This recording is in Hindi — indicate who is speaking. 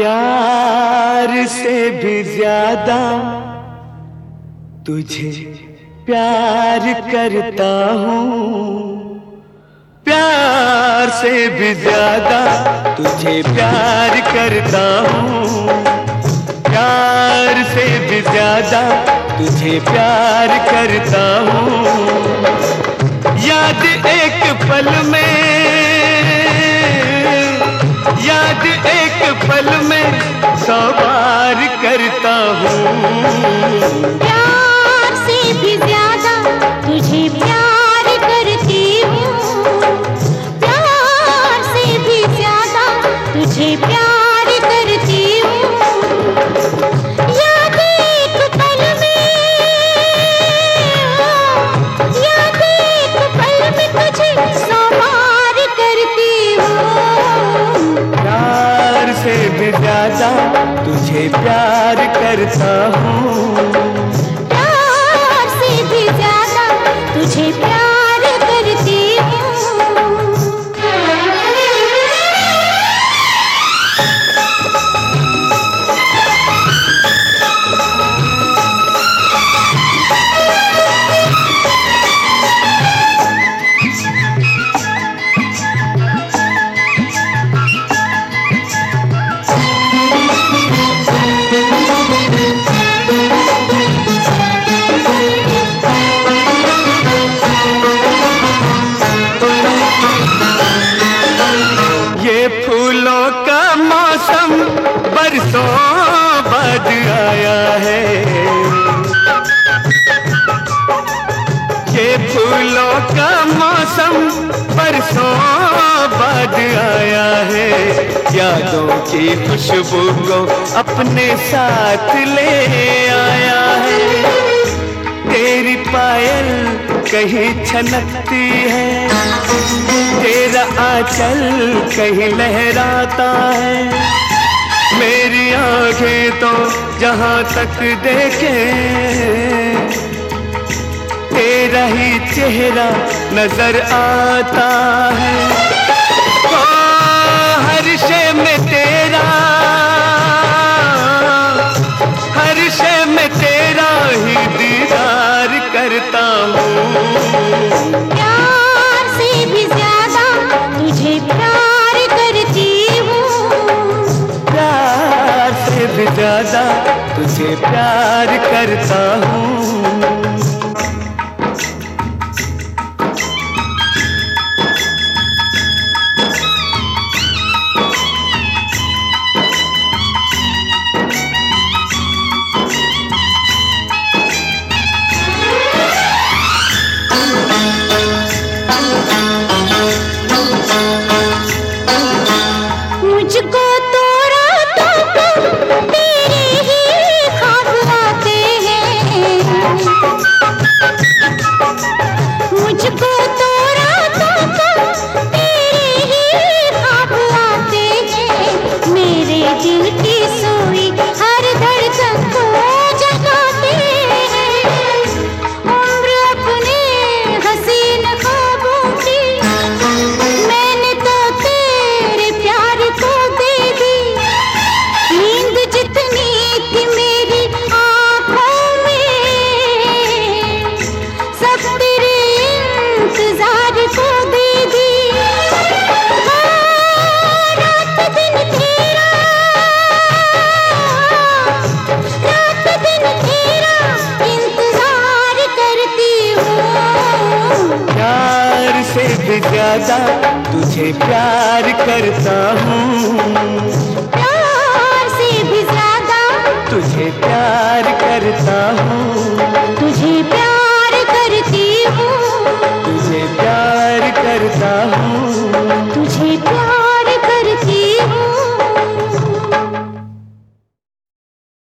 Speaker 1: प्यार से भी ज्यादा तुझे प्यार करता हूँ, प्यार से भी ज्यादा तुझे प्यार करता हूँ, प्यार से भी ज्यादा तुझे प्यार करता हूँ। याद एक पल में, याद एक पल में 100 बार करता हूँ।
Speaker 2: प्यार से भी ज्यादा तुझे प्यार करती हूँ, प्यार से भी ज्यादा तुझे प्यार करती हूँ। याद एक पल में, याद एक पल में तुझे 100 बार करती हूँ।
Speaker 1: प्यार से भी ज्यादा तुझे प्यार करता हूँ,
Speaker 2: प्यार से भी ज्यादा तुझे प्यार करती हूँ।
Speaker 1: फूलों का मौसम बरसों बाद आया है, ये फूलों का मौसम बरसों बाद आया है। यादों की खुशबू को अपने साथ ले आया है। तेरी पायल कहीं छनकती है, तेरा आंचल कहीं लहराता है। मेरी आंखें तो जहां तक देखे तेरा ही चेहरा नजर आता है। ओ हर शय में तेरा, हर शय में तेरा ही दीदार करता हूँ।
Speaker 2: प्यार से भी ज्यादा तुझे प्यार करती हूँ,
Speaker 1: प्यार से भी ज्यादा तुझे प्यार करता हूँ।
Speaker 2: मुझको तो रातों को तेरे ही ख्वाब आते हैं, मुझको तो रातों को तेरे ही ख्वाब आते हैं। मेरे दिल की सोई हर धड़कन को जगाते हैं। उम्र अपने हसीन ख्वाबों की मैंने तो तेरे प्यार को दे दी। नींद जितनी थी मेरी आँखों में सब तेरे इंतजार को दे दी। रात दिन तेरा, रात दिन तेरा इंतजार करती हूँ।
Speaker 1: प्यार से भी ज्यादा तुझे प्यार करता हूँ,
Speaker 2: प्यार से भी ज्यादा
Speaker 1: तुझे प्यार करता हूँ,
Speaker 2: तुझे प्यार करती हूँ,
Speaker 1: तुझे प्यार करता हूँ।
Speaker 2: तुझे प्यार